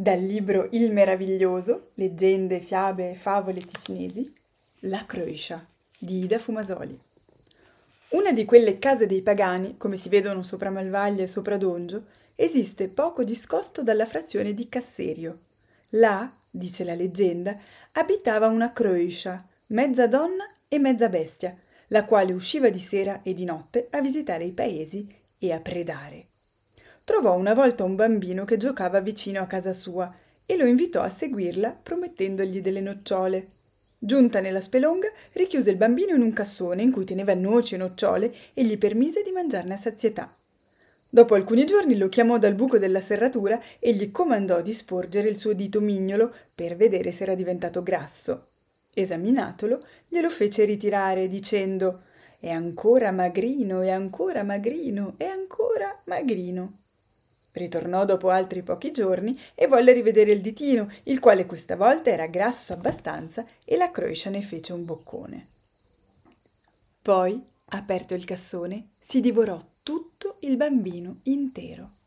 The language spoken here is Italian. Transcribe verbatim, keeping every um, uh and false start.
Dal libro Il meraviglioso, leggende, fiabe e favole ticinesi, La Croiscia di Ida Fumasoli. Una di quelle case dei pagani, come si vedono sopra Malvaglia e sopra Dongio, esiste poco discosto dalla frazione di Casserio. Là, dice la leggenda, abitava una Croiscia, mezza donna e mezza bestia, la quale usciva di sera e di notte a visitare i paesi e a predare. Trovò una volta un bambino che giocava vicino a casa sua e lo invitò a seguirla promettendogli delle nocciole. Giunta nella spelonga, richiuse il bambino in un cassone in cui teneva noci e nocciole e gli permise di mangiarne a sazietà. Dopo alcuni giorni lo chiamò dal buco della serratura e gli comandò di sporgere il suo dito mignolo per vedere se era diventato grasso. Esaminatolo, glielo fece ritirare dicendo: «È ancora magrino, è ancora magrino, è ancora magrino». Ritornò dopo altri pochi giorni e volle rivedere il ditino, il quale questa volta era grasso abbastanza e la Croiscia ne fece un boccone. Poi, aperto il cassone, si divorò tutto il bambino intero.